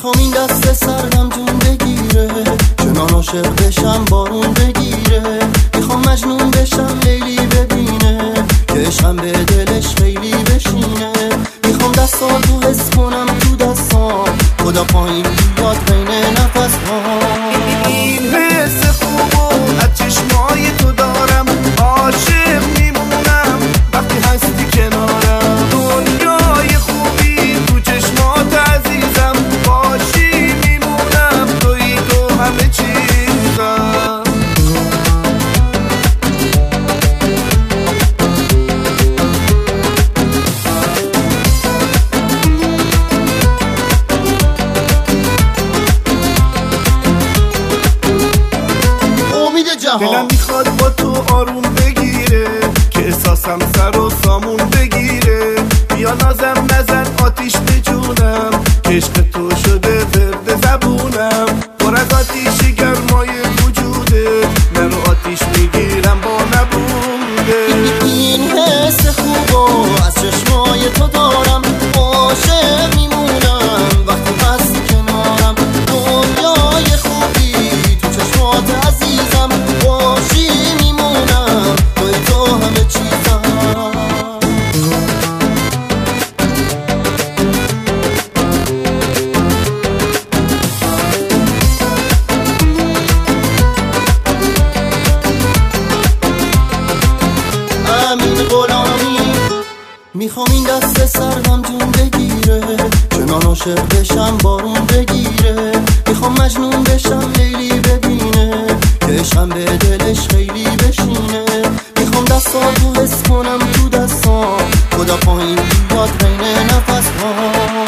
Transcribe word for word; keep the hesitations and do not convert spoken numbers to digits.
میخوام این دست سردم جون بگیره، چنان عاشق بشم بارون بگیره. میخوام مجنون بشم لیلی ببینه، که عشقم به دلش خیلی بشینه. میخوام دستاتو حس کنم تو دستام، خدا پایین بیاد بین نفس‌هام. این حس خوبو از چشمای تو دارم، عاشق میمونم وقتی هستی کنارم. دنیای خوبی تو چشمات عزیزم، باشی میمونم توی تو همه چیزم. دلم میخواد با تو آروم بگیره، که احساسم سر و سامون بگیره. بیا نازم نزن آتیش به جونم، که عشق تو شده ورد زبونم. پر از آتیشی گرمای وجوده، منو آتیش میگیرم با نبوده. این حس خوبو از چشمای تو دارم، عاشق میمونم وقتی هستی کنارم. دنیای خوبی تو چشمات عزیزم، باشی میمونم توی تو همه چیزم. امین غلامی میخوام این دست سردم جون بگیره، چنان عاشق بشم بارون بگیره. میخوام مجنون بشم لیلی ببینه، که عشقم به دلش خیلی بشینه. میخوام دستاتو حس کنم تو دستام، خدا پایین بیاد بین نفس‌هام.